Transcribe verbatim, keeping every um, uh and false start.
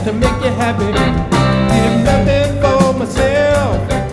to make you happy. Did nothing for myself.